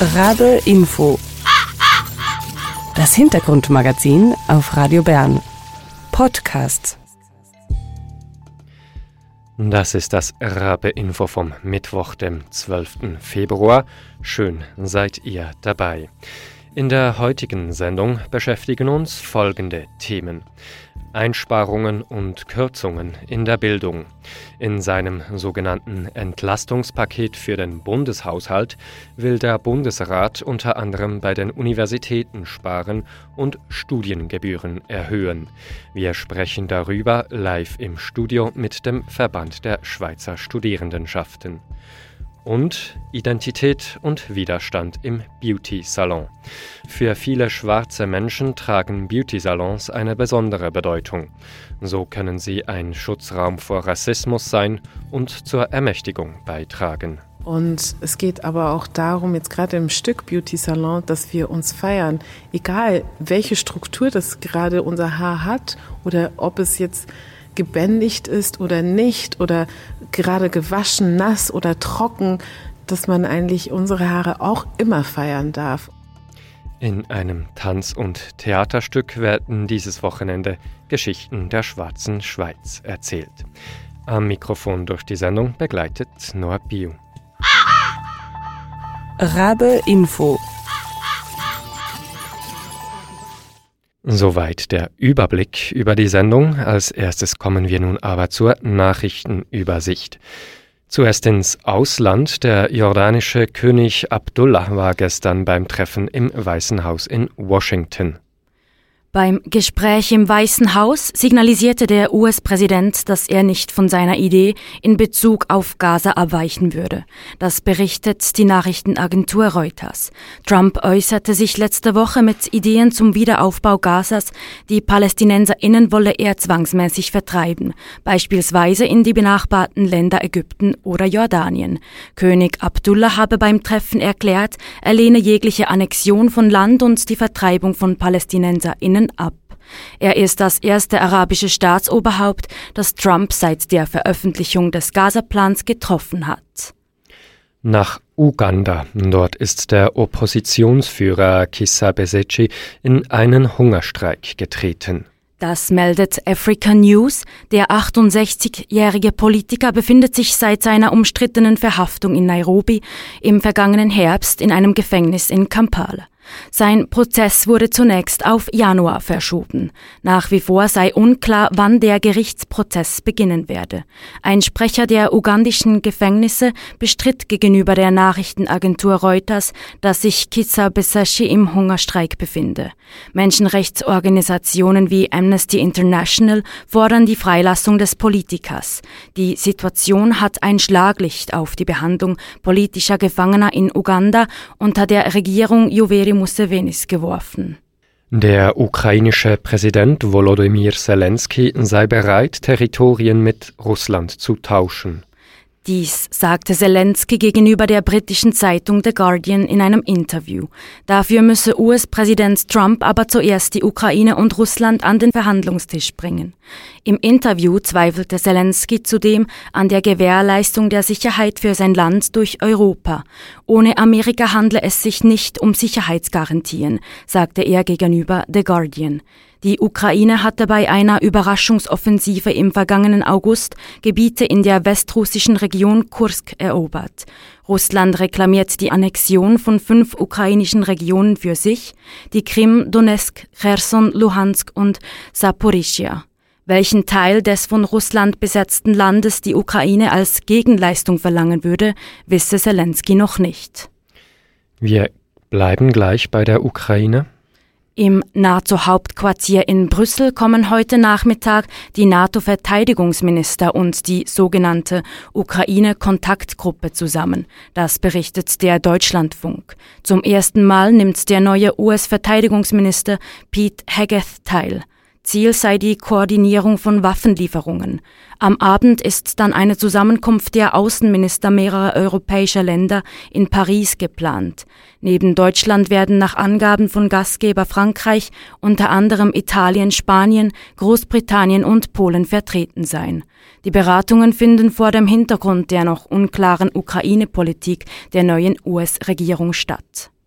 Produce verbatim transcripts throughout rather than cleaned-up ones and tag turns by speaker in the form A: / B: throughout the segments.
A: Rabe Info. Das Hintergrundmagazin auf Radio Bern. Podcasts.
B: Das ist das Rabe Info vom Mittwoch, dem zwölften Februar. Schön seid ihr dabei. In der heutigen Sendung beschäftigen uns folgende Themen: Einsparungen und Kürzungen in der Bildung. In seinem sogenannten Entlastungspaket für den Bundeshaushalt will der Bundesrat unter anderem bei den Universitäten sparen und Studiengebühren erhöhen. Wir sprechen darüber live im Studio mit dem Verband der Schweizer Studierendenschaften. Und Identität und Widerstand im Beauty-Salon. Für viele schwarze Menschen tragen Beauty-Salons eine besondere Bedeutung. So können sie ein Schutzraum vor Rassismus sein und zur Ermächtigung beitragen.
C: Und es geht aber auch darum, jetzt gerade im Stück Beauty Salon, dass wir uns feiern. Egal, welche Struktur das gerade unser Haar hat oder ob es jetzt gebändigt ist oder nicht oder gerade gewaschen, nass oder trocken, dass man eigentlich unsere Haare auch immer feiern darf.
B: In einem Tanz- und Theaterstück werden dieses Wochenende Geschichten der schwarzen Schweiz erzählt. Am Mikrofon durch die Sendung begleitet Noah Biu.
A: Rabe Info.
B: Soweit der Überblick über die Sendung. Als erstes kommen wir nun aber zur Nachrichtenübersicht. Zuerst ins Ausland. Der jordanische König Abdullah war gestern beim Treffen im Weißen Haus in Washington.
D: Beim Gespräch im Weißen Haus signalisierte der U S-Präsident, dass er nicht von seiner Idee in Bezug auf Gaza abweichen würde. Das berichtet die Nachrichtenagentur Reuters. Trump äußerte sich letzte Woche mit Ideen zum Wiederaufbau Gazas. Die PalästinenserInnen wolle er zwangsmäßig vertreiben, beispielsweise in die benachbarten Länder Ägypten oder Jordanien. König Abdullah habe beim Treffen erklärt, er lehne jegliche Annexion von Land und die Vertreibung von PalästinenserInnen ab. Er ist das erste arabische Staatsoberhaupt, das Trump seit der Veröffentlichung des Gaza-Plans getroffen hat.
B: Nach Uganda. Dort ist der Oppositionsführer Kizza Besigye in einen Hungerstreik getreten.
D: Das meldet Africa News. Der achtundsechzigjährige Politiker befindet sich seit seiner umstrittenen Verhaftung in Nairobi im vergangenen Herbst in einem Gefängnis in Kampala. Sein Prozess wurde zunächst auf Januar verschoben. Nach wie vor sei unklar, wann der Gerichtsprozess beginnen werde. Ein Sprecher der ugandischen Gefängnisse bestritt gegenüber der Nachrichtenagentur Reuters, dass sich Kizza Besigye im Hungerstreik befinde. Menschenrechtsorganisationen wie Amnesty International fordern die Freilassung des Politikers. Die Situation hat ein Schlaglicht auf die Behandlung politischer Gefangener in Uganda unter der Regierung Yoweri Musevenis geworfen.
B: Der ukrainische Präsident Volodymyr Zelensky sei bereit, Territorien mit Russland zu tauschen.
D: Dies sagte Zelensky gegenüber der britischen Zeitung The Guardian in einem Interview. Dafür müsse U S-Präsident Trump aber zuerst die Ukraine und Russland an den Verhandlungstisch bringen. Im Interview zweifelte Zelensky zudem an der Gewährleistung der Sicherheit für sein Land durch Europa. Ohne Amerika handle es sich nicht um Sicherheitsgarantien, sagte er gegenüber The Guardian. Die Ukraine hatte bei einer Überraschungsoffensive im vergangenen August Gebiete in der westrussischen Region Kursk erobert. Russland reklamiert die Annexion von fünf ukrainischen Regionen für sich, die Krim, Donetsk, Cherson, Luhansk und Saporischschja. Welchen Teil des von Russland besetzten Landes die Ukraine als Gegenleistung verlangen würde, wisse Zelensky noch nicht.
B: Wir bleiben gleich bei der Ukraine.
D: Im NATO-Hauptquartier in Brüssel kommen heute Nachmittag die NATO-Verteidigungsminister und die sogenannte Ukraine-Kontaktgruppe zusammen. Das berichtet der Deutschlandfunk. Zum ersten Mal nimmt der neue U S-Verteidigungsminister Pete Hegseth teil. Ziel sei die Koordinierung von Waffenlieferungen. Am Abend ist dann eine Zusammenkunft der Außenminister mehrerer europäischer Länder in Paris geplant. Neben Deutschland werden nach Angaben von Gastgeber Frankreich unter anderem Italien, Spanien, Großbritannien und Polen vertreten sein. Die Beratungen finden vor dem Hintergrund der noch unklaren Ukraine-Politik der neuen U S-Regierung statt.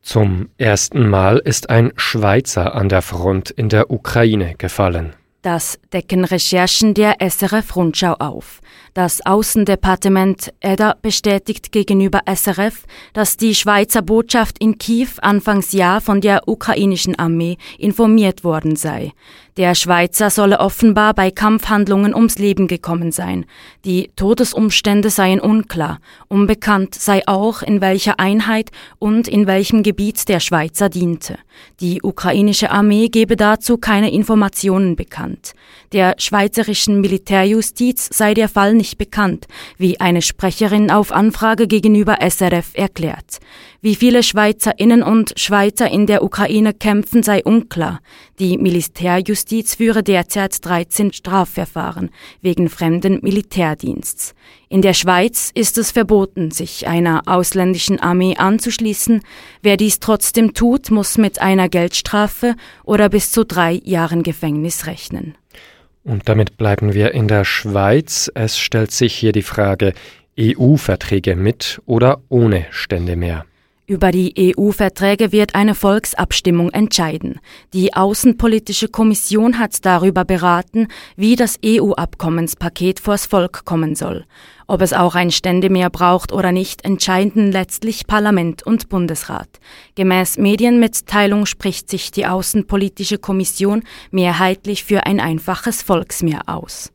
B: Zum ersten Mal ist ein Schweizer an der Front in der Ukraine gefallen.
D: Das decken Recherchen der S R F-Rundschau auf. Das Außendepartement E D A bestätigt gegenüber S R F, dass die Schweizer Botschaft in Kiew Anfangsjahr von der ukrainischen Armee informiert worden sei. Der Schweizer solle offenbar bei Kampfhandlungen ums Leben gekommen sein. Die Todesumstände seien unklar. Unbekannt sei auch, in welcher Einheit und in welchem Gebiet der Schweizer diente. Die ukrainische Armee gebe dazu keine Informationen bekannt. Der schweizerischen Militärjustiz sei der Fall nicht bekannt, wie eine Sprecherin auf Anfrage gegenüber S R F erklärt. Wie viele Schweizerinnen und Schweizer in der Ukraine kämpfen, sei unklar. Die Militärjustiz führe derzeit dreizehn Strafverfahren wegen fremden Militärdiensts. In der Schweiz ist es verboten, sich einer ausländischen Armee anzuschließen. Wer dies trotzdem tut, muss mit einer Geldstrafe oder bis zu drei Jahren Gefängnis rechnen.
B: Und damit bleiben wir in der Schweiz. Es stellt sich hier die Frage, E U-Verträge mit oder ohne Ständemeer.
D: Über die E U-Verträge wird eine Volksabstimmung entscheiden. Die Außenpolitische Kommission hat darüber beraten, wie das E U-Abkommenspaket vors Volk kommen soll. Ob es auch ein Ständemeer braucht oder nicht, entscheiden letztlich Parlament und Bundesrat. Gemäß Medienmitteilung spricht sich die Außenpolitische Kommission mehrheitlich für ein einfaches Volksmeer aus.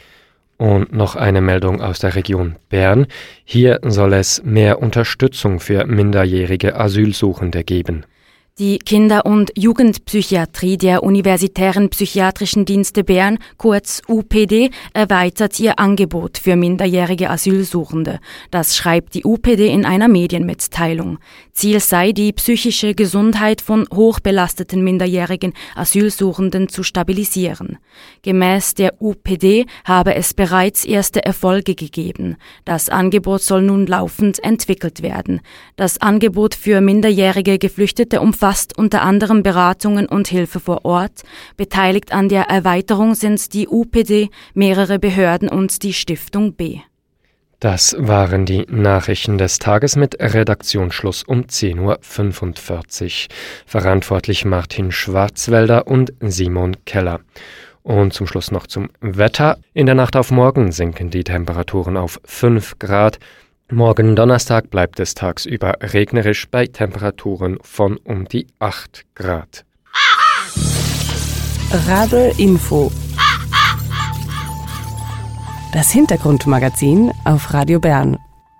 B: Und noch eine Meldung aus der Region Bern. Hier soll es mehr Unterstützung für minderjährige Asylsuchende geben.
D: Die Kinder- und Jugendpsychiatrie der Universitären Psychiatrischen Dienste Bern, kurz U P D, erweitert ihr Angebot für minderjährige Asylsuchende. Das schreibt die U P D in einer Medienmitteilung. Ziel sei, die psychische Gesundheit von hochbelasteten minderjährigen Asylsuchenden zu stabilisieren. Gemäß der U P D habe es bereits erste Erfolge gegeben. Das Angebot soll nun laufend entwickelt werden. Das Angebot für minderjährige Geflüchtete umfasst Umfasst unter anderem Beratungen und Hilfe vor Ort. Beteiligt an der Erweiterung sind die U P D, mehrere Behörden und die Stiftung B.
B: Das waren die Nachrichten des Tages mit Redaktionsschluss um zehn Uhr fünfundvierzig. Verantwortlich Martin Schwarzwälder und Simon Keller. Und zum Schluss noch zum Wetter. In der Nacht auf morgen sinken die Temperaturen auf fünf Grad. Morgen Donnerstag bleibt es tagsüber regnerisch bei Temperaturen von um die acht Grad.
A: Rabe Info. Das Hintergrundmagazin auf Radio Bern.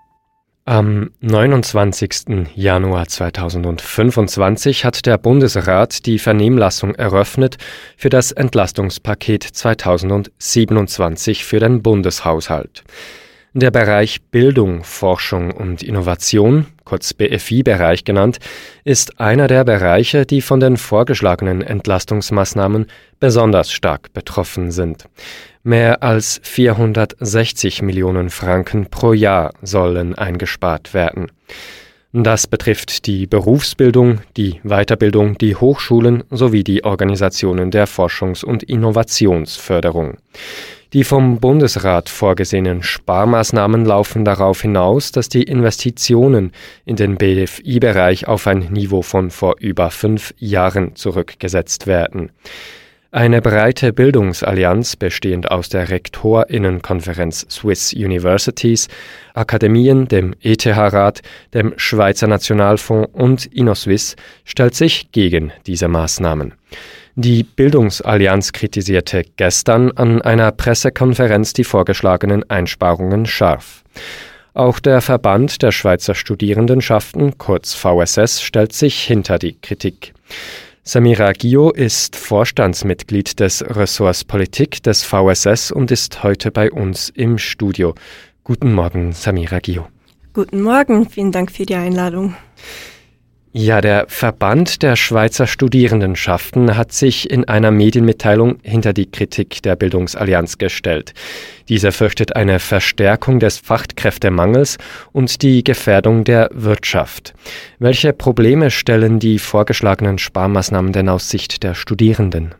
B: Am neunundzwanzigsten Januar zweitausendfünfundzwanzig hat der Bundesrat die Vernehmlassung eröffnet für das Entlastungspaket zweitausendsiebenundzwanzig für den Bundeshaushalt. Der Bereich Bildung, Forschung und Innovation, kurz B F I-Bereich genannt, ist einer der Bereiche, die von den vorgeschlagenen Entlastungsmaßnahmen besonders stark betroffen sind. Mehr als vierhundertsechzig Millionen Franken pro Jahr sollen eingespart werden. Das betrifft die Berufsbildung, die Weiterbildung, die Hochschulen sowie die Organisationen der Forschungs- und Innovationsförderung. Die vom Bundesrat vorgesehenen Sparmaßnahmen laufen darauf hinaus, dass die Investitionen in den B F I-Bereich auf ein Niveau von vor über fünf Jahren zurückgesetzt werden. Eine breite Bildungsallianz, bestehend aus der Rektorinnenkonferenz Swiss Universities, Akademien, dem E T H-Rat, dem Schweizer Nationalfonds und InnoSwiss, stellt sich gegen diese Maßnahmen. Die Bildungsallianz kritisierte gestern an einer Pressekonferenz die vorgeschlagenen Einsparungen scharf. Auch der Verband der Schweizer Studierendenschaften, kurz V S S, stellt sich hinter die Kritik. Samira Gio ist Vorstandsmitglied des Ressorts Politik des V S S und ist heute bei uns im Studio. Guten Morgen, Samira Gio.
E: Guten Morgen, vielen Dank für die Einladung.
B: Ja, der Verband der Schweizer Studierendenschaften hat sich in einer Medienmitteilung hinter die Kritik der Bildungsallianz gestellt. Dieser fürchtet eine Verstärkung des Fachkräftemangels und die Gefährdung der Wirtschaft. Welche Probleme stellen die vorgeschlagenen Sparmaßnahmen denn aus Sicht der Studierenden?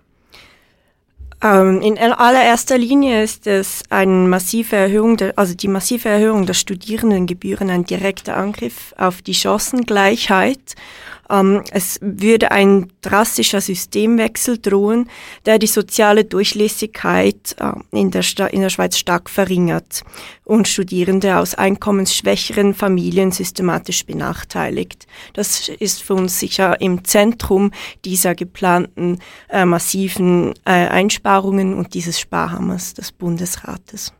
E: Ähm, in allererster Linie ist es eine massive Erhöhung, der, also die massive Erhöhung der Studierendengebühren ein direkter Angriff auf die Chancengleichheit. Ähm, es würde ein drastischer Systemwechsel drohen, der die soziale Durchlässigkeit äh, in, der Sta- in der Schweiz stark verringert und Studierende aus einkommensschwächeren Familien systematisch benachteiligt. Das ist für uns sicher im Zentrum dieser geplanten äh, massiven äh, Einsparungen und dieses Sparhammers des Bundesrates.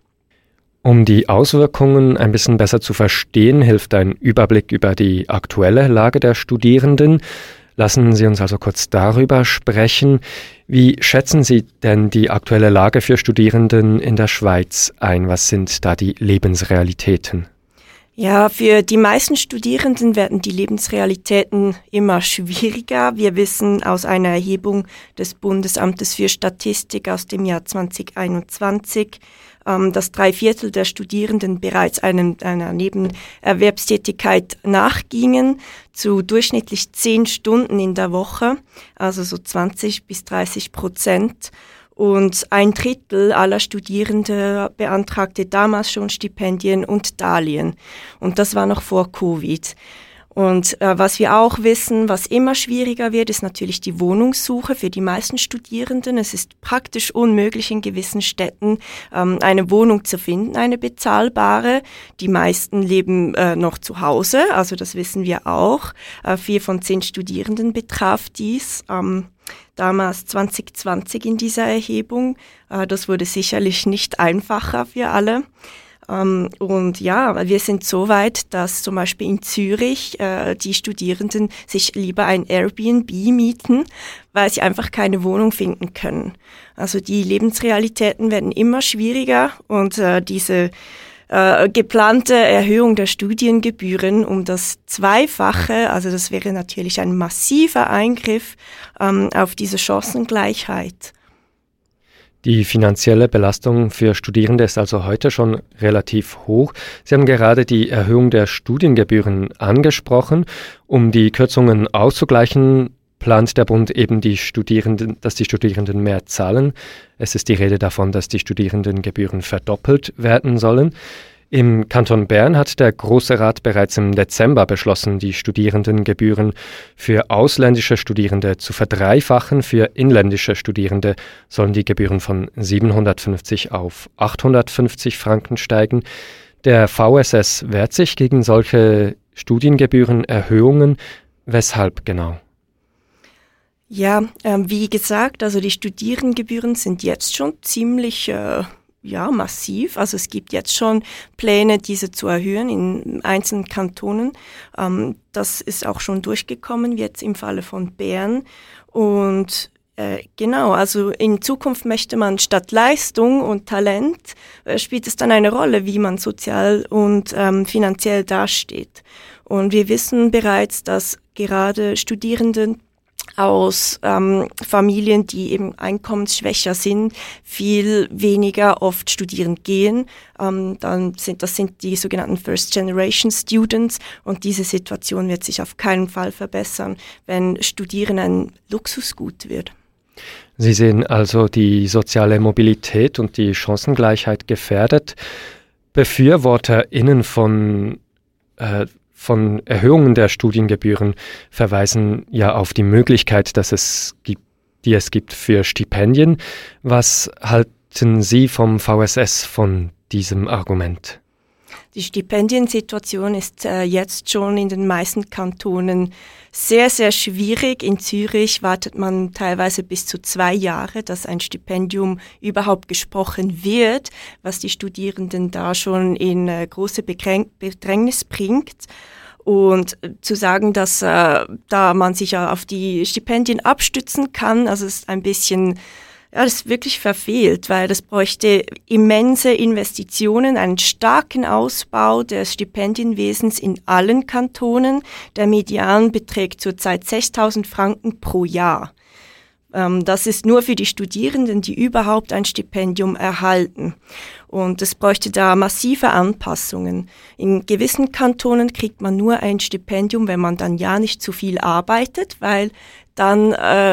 B: Um die Auswirkungen ein bisschen besser zu verstehen, hilft ein Überblick über die aktuelle Lage der Studierenden. Lassen Sie uns also kurz darüber sprechen. Wie schätzen Sie denn die aktuelle Lage für Studierenden in der Schweiz ein? Was sind da die Lebensrealitäten?
E: Ja, für die meisten Studierenden werden die Lebensrealitäten immer schwieriger. Wir wissen aus einer Erhebung des Bundesamtes für Statistik aus dem Jahr zwanzig einundzwanzig, ähm, dass drei Viertel der Studierenden bereits einem, einer Nebenerwerbstätigkeit nachgingen, zu durchschnittlich zehn Stunden in der Woche, also so zwanzig bis dreißig Prozent. Und ein Drittel aller Studierende beantragte damals schon Stipendien und Darlehen. Und das war noch vor Covid. Und äh, was wir auch wissen, was immer schwieriger wird, ist natürlich die Wohnungssuche für die meisten Studierenden. Es ist praktisch unmöglich, in gewissen Städten ähm, eine Wohnung zu finden, eine bezahlbare. Die meisten leben äh, noch zu Hause, also das wissen wir auch. Äh, vier von zehn Studierenden betraf dies. Ähm, Damals zwanzig zwanzig in dieser Erhebung. Äh, das wurde sicherlich nicht einfacher für alle. Ähm, und ja, wir sind so weit, dass zum Beispiel in Zürich äh, die Studierenden sich lieber ein Airbnb mieten, weil sie einfach keine Wohnung finden können. Also die Lebensrealitäten werden immer schwieriger und äh, diese Äh, geplante Erhöhung der Studiengebühren um das Zweifache, also das wäre natürlich ein massiver Eingriff ähm, auf diese Chancengleichheit.
B: Die finanzielle Belastung für Studierende ist also heute schon relativ hoch. Sie haben gerade die Erhöhung der Studiengebühren angesprochen. Um die Kürzungen auszugleichen, plant der Bund eben, die Studierenden, dass die Studierenden mehr zahlen. Es ist die Rede davon, dass die Studierendengebühren verdoppelt werden sollen. Im Kanton Bern hat der Grosse Rat bereits im Dezember beschlossen, die Studierendengebühren für ausländische Studierende zu verdreifachen. Für inländische Studierende sollen die Gebühren von siebenhundertfünfzig auf achthundertfünfzig Franken steigen. Der V S S wehrt sich gegen solche Studiengebührenerhöhungen. Weshalb genau?
E: Ja, äh, wie gesagt, also die Studierendengebühren sind jetzt schon ziemlich äh, ja, massiv. Also es gibt jetzt schon Pläne, diese zu erhöhen in einzelnen Kantonen. Ähm, das ist auch schon durchgekommen, jetzt im Falle von Bern. Und äh, genau, also in Zukunft möchte man statt Leistung und Talent, äh, spielt es dann eine Rolle, wie man sozial und ähm, finanziell dasteht. Und wir wissen bereits, dass gerade Studierende aus ähm, Familien, die eben einkommensschwächer sind, viel weniger oft studieren gehen. Ähm, dann sind, das sind die sogenannten First-Generation-Students und diese Situation wird sich auf keinen Fall verbessern, wenn Studieren ein Luxusgut wird.
B: Sie sehen also die soziale Mobilität und die Chancengleichheit gefährdet. BefürworterInnen von äh, von Erhöhungen der Studiengebühren verweisen ja auf die Möglichkeit, dass es gibt, die es gibt für Stipendien. Was halten Sie vom V S S von diesem Argument?
E: Die Stipendiensituation ist äh, jetzt schon in den meisten Kantonen sehr, sehr schwierig. In Zürich wartet man teilweise bis zu zwei Jahre, dass ein Stipendium überhaupt gesprochen wird, was die Studierenden da schon in äh, große Bedrängnis bringt. Und zu sagen, dass äh, da man sich ja auf die Stipendien abstützen kann, also ist ein bisschen, ja, das ist wirklich verfehlt, weil das bräuchte immense Investitionen, einen starken Ausbau des Stipendienwesens in allen Kantonen. Der Median beträgt zurzeit sechstausend Franken pro Jahr. Ähm, das ist nur für die Studierenden, die überhaupt ein Stipendium erhalten. Und es bräuchte da massive Anpassungen. In gewissen Kantonen kriegt man nur ein Stipendium, wenn man dann ja nicht zu viel arbeitet, weil dann äh,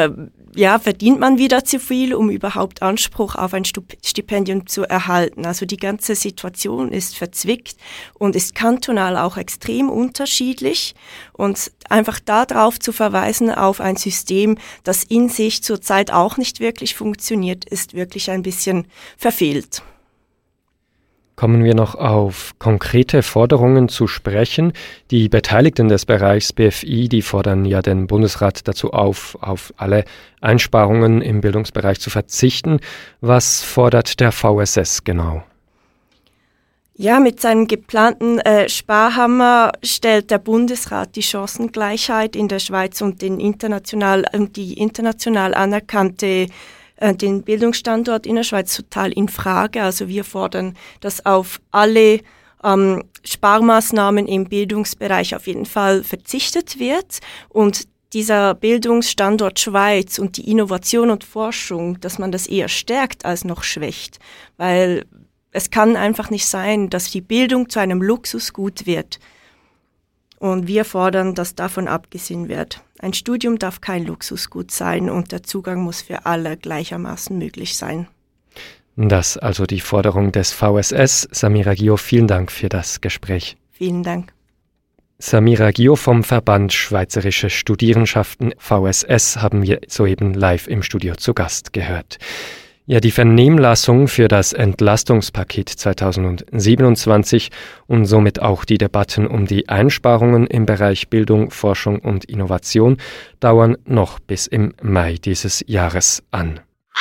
E: ja, verdient man wieder zu viel, um überhaupt Anspruch auf ein Stipendium zu erhalten. Also die ganze Situation ist verzwickt und ist kantonal auch extrem unterschiedlich. Und einfach darauf zu verweisen, auf ein System, das in sich zurzeit auch nicht wirklich funktioniert, ist wirklich ein bisschen verfehlt.
B: Kommen wir noch auf konkrete Forderungen zu sprechen. Die Beteiligten des Bereichs B F I, die fordern ja den Bundesrat dazu auf, auf alle Einsparungen im Bildungsbereich zu verzichten. Was fordert der V S S genau?
E: Ja, mit seinem geplanten äh, Sparhammer stellt der Bundesrat die Chancengleichheit in der Schweiz und den international, äh, die international anerkannte den Bildungsstandort in der Schweiz total in Frage. Also wir fordern, dass auf alle ähm, Sparmaßnahmen im Bildungsbereich auf jeden Fall verzichtet wird und dieser Bildungsstandort Schweiz und die Innovation und Forschung, dass man das eher stärkt als noch schwächt, weil es kann einfach nicht sein, dass die Bildung zu einem Luxusgut wird. Und wir fordern, dass davon abgesehen wird. Ein Studium darf kein Luxusgut sein und der Zugang muss für alle gleichermaßen möglich sein.
B: Das also die Forderung des V S S. Samira Gio, vielen Dank für das Gespräch.
E: Vielen Dank.
B: Samira Gio vom Verband Schweizerische Studierenschaften V S S haben wir soeben live im Studio zu Gast gehört. Ja, die Vernehmlassung für das Entlastungspaket zweitausendsiebenundzwanzig und somit auch die Debatten um die Einsparungen im Bereich Bildung, Forschung und Innovation dauern noch bis im Mai dieses Jahres an.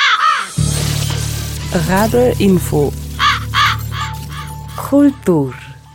A: Rabe Info Kultur.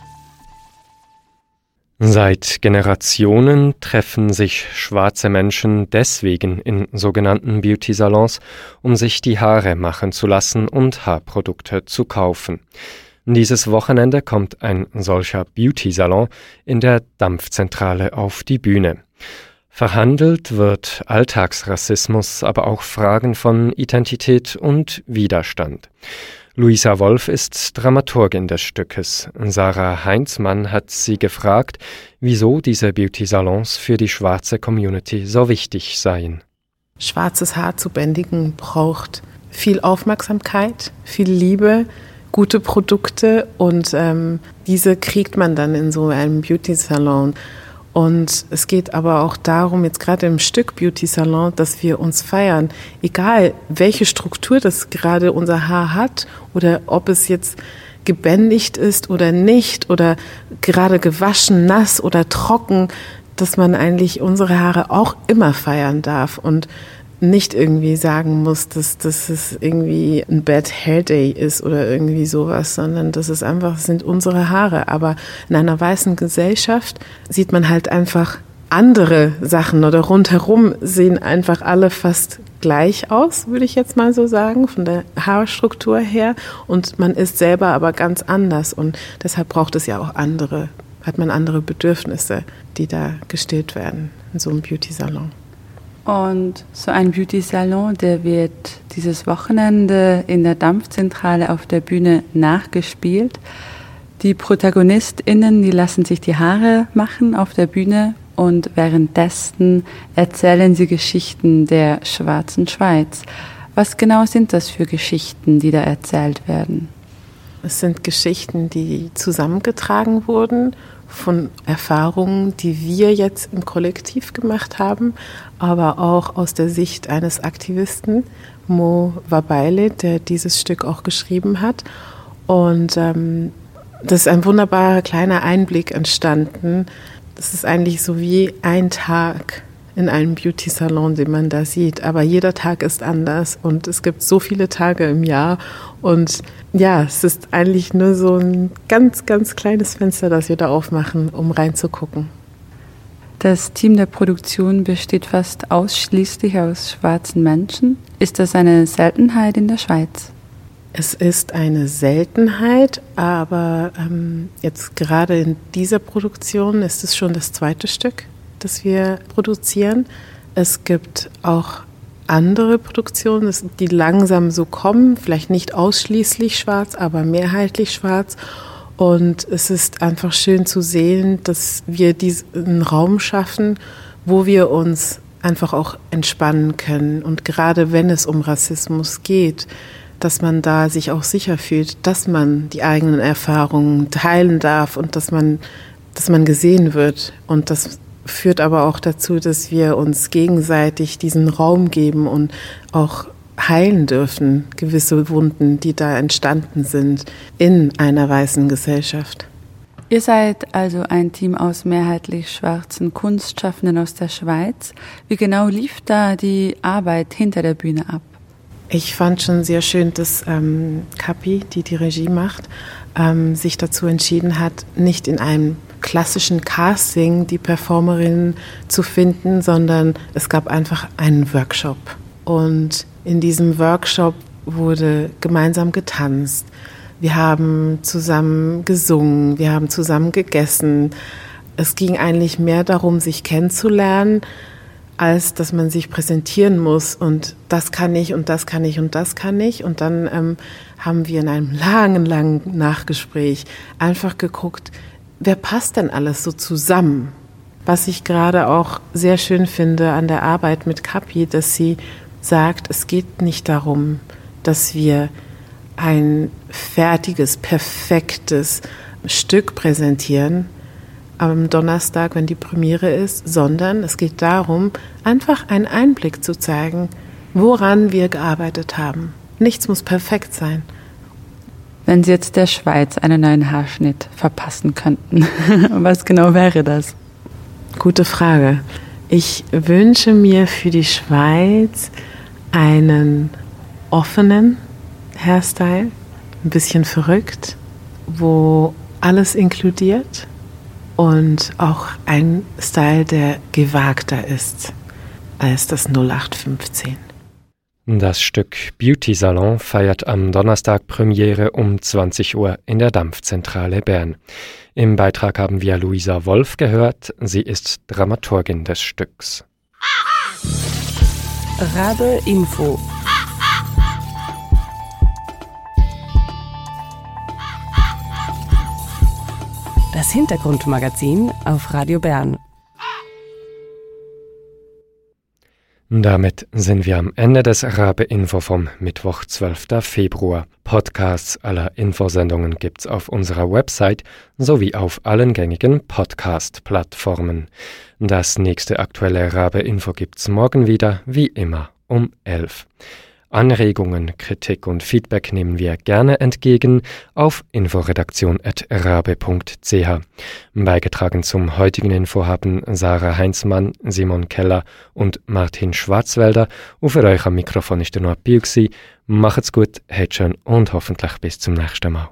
B: Seit Generationen treffen sich schwarze Menschen deswegen in sogenannten Beauty-Salons, um sich die Haare machen zu lassen und Haarprodukte zu kaufen. Dieses Wochenende kommt ein solcher Beauty-Salon in der Dampfzentrale auf die Bühne. Verhandelt wird Alltagsrassismus, aber auch Fragen von Identität und Widerstand. Luisa Wolf ist Dramaturgin des Stückes. Sarah Heinzmann hat sie gefragt, wieso diese Beauty-Salons für die schwarze Community so wichtig seien.
C: Schwarzes Haar zu bändigen braucht viel Aufmerksamkeit, viel Liebe, gute Produkte und ähm, diese kriegt man dann in so einem Beauty-Salon. Und es geht aber auch darum, jetzt gerade im Stück Beauty Salon, dass wir uns feiern. Egal, welche Struktur das gerade unser Haar hat oder ob es jetzt gebändigt ist oder nicht oder gerade gewaschen, nass oder trocken, dass man eigentlich unsere Haare auch immer feiern darf und nicht irgendwie sagen muss, dass, dass es irgendwie ein Bad Hair Day ist oder irgendwie sowas, sondern dass es einfach sind unsere Haare. Aber in einer weißen Gesellschaft sieht man halt einfach andere Sachen oder rundherum sehen einfach alle fast gleich aus, würde ich jetzt mal so sagen, von der Haarstruktur her. Und man ist selber aber ganz anders und deshalb braucht es ja auch andere, hat man andere Bedürfnisse, die da gestillt werden in so einem Beauty-Salon.
F: Und so ein Beauty-Salon, der wird dieses Wochenende in der Dampfzentrale auf der Bühne nachgespielt. Die ProtagonistInnen, die lassen sich die Haare machen auf der Bühne und währenddessen erzählen sie Geschichten der schwarzen Schweiz. Was genau sind das für Geschichten, die da erzählt werden?
C: Es sind Geschichten, die zusammengetragen wurden von Erfahrungen, die wir jetzt im Kollektiv gemacht haben, aber auch aus der Sicht eines Aktivisten, Mo Wabeile, der dieses Stück auch geschrieben hat. Und ähm, das ist ein wunderbarer kleiner Einblick entstanden. Das ist eigentlich so wie ein Tag in einem Beauty-Salon, den man da sieht. Aber jeder Tag ist anders und es gibt so viele Tage im Jahr. Und ja, es ist eigentlich nur so ein ganz, ganz kleines Fenster, das wir da aufmachen, um reinzugucken.
F: Das Team der Produktion besteht fast ausschließlich aus schwarzen Menschen. Ist das eine Seltenheit in der Schweiz?
C: Es ist eine Seltenheit, aber ähm, jetzt gerade in dieser Produktion ist es schon das zweite Stück, das wir produzieren. Es gibt auch andere Produktionen, die langsam so kommen, vielleicht nicht ausschließlich schwarz, aber mehrheitlich schwarz. Und es ist einfach schön zu sehen, dass wir diesen Raum schaffen, wo wir uns einfach auch entspannen können. Und gerade wenn es um Rassismus geht, dass man da sich auch sicher fühlt, dass man die eigenen Erfahrungen teilen darf und dass man, dass man gesehen wird. Und das führt aber auch dazu, dass wir uns gegenseitig diesen Raum geben und auch heilen dürfen, gewisse Wunden, die da entstanden sind in einer weißen Gesellschaft.
F: Ihr seid also ein Team aus mehrheitlich schwarzen Kunstschaffenden aus der Schweiz. Wie genau lief da die Arbeit hinter der Bühne ab?
C: Ich fand schon sehr schön, dass ähm, Kapi, die die Regie macht, ähm, sich dazu entschieden hat, nicht in einem klassischen Casting die Performerinnen zu finden, sondern es gab einfach einen Workshop. Und in diesem Workshop wurde gemeinsam getanzt. Wir haben zusammen gesungen, wir haben zusammen gegessen. Es ging eigentlich mehr darum, sich kennenzulernen, als dass man sich präsentieren muss und das kann ich und das kann ich und das kann ich. Und dann ähm, haben wir in einem langen, langen Nachgespräch einfach geguckt, wer passt denn alles so zusammen? Was ich gerade auch sehr schön finde an der Arbeit mit Kapi, dass sie sagt, es geht nicht darum, dass wir ein fertiges, perfektes Stück präsentieren am Donnerstag, wenn die Premiere ist, sondern es geht darum, einfach einen Einblick zu zeigen, woran wir gearbeitet haben. Nichts muss perfekt sein.
F: Wenn Sie jetzt der Schweiz einen neuen Haarschnitt verpassen könnten, was genau wäre das?
C: Gute Frage. Ich wünsche mir für die Schweiz einen offenen Hairstyle, ein bisschen verrückt, wo alles inkludiert und auch ein Style, der gewagter ist als das null acht fünfzehn.
B: Das Stück Beauty Salon feiert am Donnerstag Premiere um zwanzig Uhr in der Dampfzentrale Bern. Im Beitrag haben wir Luisa Wolf gehört. Sie ist Dramaturgin des Stücks.
A: Rabe Info. Das Hintergrundmagazin auf Radio Bern.
B: Damit sind wir am Ende des Rabe Info vom Mittwoch, zwölften Februar. Podcasts aller Infosendungen gibt's auf unserer Website sowie auf allen gängigen Podcast-Plattformen. Das nächste aktuelle Rabe Info gibt's morgen wieder, wie immer, um elf. Anregungen, Kritik und Feedback nehmen wir gerne entgegen auf inforedaktion at rabe punkt c h. Beigetragen zum heutigen Info haben Sarah Heinzmann, Simon Keller und Martin Schwarzwälder. Und für euch am Mikrofon ist der Noah Piu gsi. Macht's gut, habt schön und hoffentlich bis zum nächsten Mal.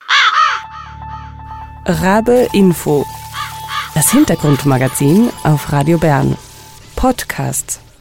A: Rabe Info. Das Hintergrundmagazin auf Radio Bern. Podcasts.